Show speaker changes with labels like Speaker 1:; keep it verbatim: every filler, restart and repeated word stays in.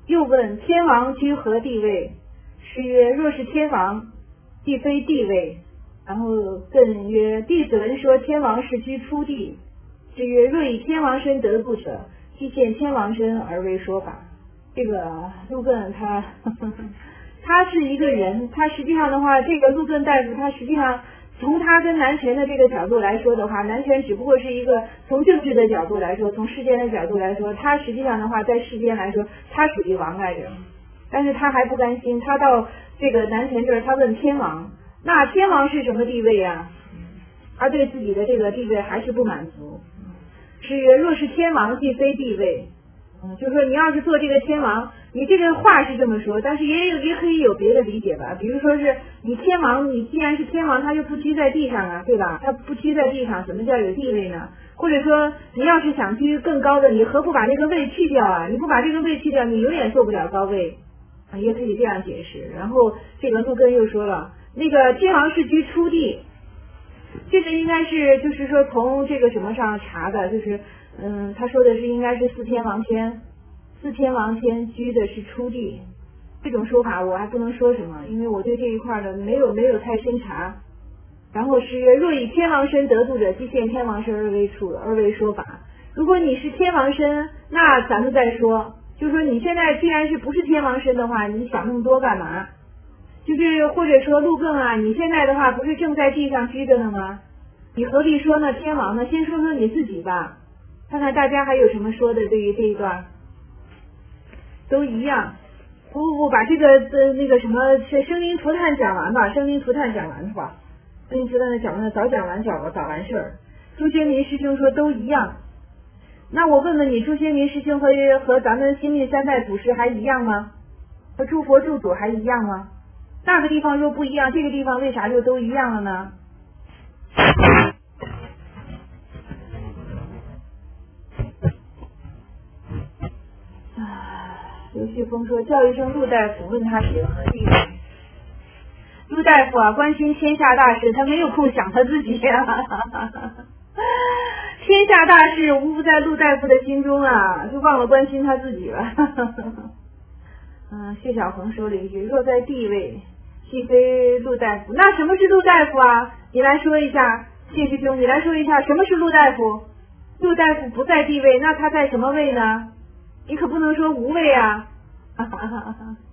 Speaker 1: 又问天王居何地位？师曰：若是天王，既非地位。然后艮曰：弟子闻说天王是居初地。师曰：若以天王身得度者，即现天王身而为说法。这个陆艮他呵呵他是一个人，他实际上的话，这个陆艮大夫他实际上从他跟南权的这个角度来说的话，南权只不过是一个从政治的角度来说，从世间的角度来说，他实际上的话在世间来说他属于王来着。但是他还不甘心，他到这个南权这儿，他问天王，那天王是什么地位啊？而对自己的这个地位还是不满足。是曰：若是天王，既非地位。嗯，就是说你要是做这个天王，你这个话是这么说，但是也有也可以有别的理解吧。比如说是你天王，你既然是天王，他就不居在地上啊，对吧？他不居在地上，怎么叫有地位呢？或者说你要是想居更高的，你何不把这个位去掉啊？你不把这个位去掉，你永远做不了高位啊，也可以这样解释。然后这个陆艮又说了，那个天王是居初地，这个应该是就是说从这个什么上查的，就是嗯，他说的是应该是四天王天，四天王天居的是初地，这种说法我还不能说什么，因为我对这一块的没有没有太深查。然后是曰：若以天王身得度者，即现天王身而为处而为说法。如果你是天王身，那咱们再说，就说你现在既然是不是天王身的话，你想那么多干嘛？就是或者说陆艮啊，你现在的话不是正在地上居着呢吗？你何必说呢天王呢？先说说你自己吧，看看大家还有什么说的。对于这一段都一样。不不不，把这个呃那个什么生灵涂炭讲完吧，生灵涂炭讲完吧，生灵涂炭的讲完早讲完早早完事儿。朱先民师兄说都一样，那我问问你，朱先民师兄和和咱们新密三代祖师还一样吗？和诸佛诸祖还一样吗？那个地方若不一样，这个地方为啥就都一样了呢？刘旭峰说，教育生陆大夫问他血和地位。陆大夫啊，关心天下大事，他没有空想他自己呀、啊。天下大事无不在陆大夫的心中啊，就忘了关心他自己了。嗯，谢小红说了一句：若在地位，既非陆大夫。那什么是陆大夫啊？你来说一下，谢师兄，你来说一下什么是陆大夫？陆大夫不在地位，那他在什么位呢？你可不能说无位啊！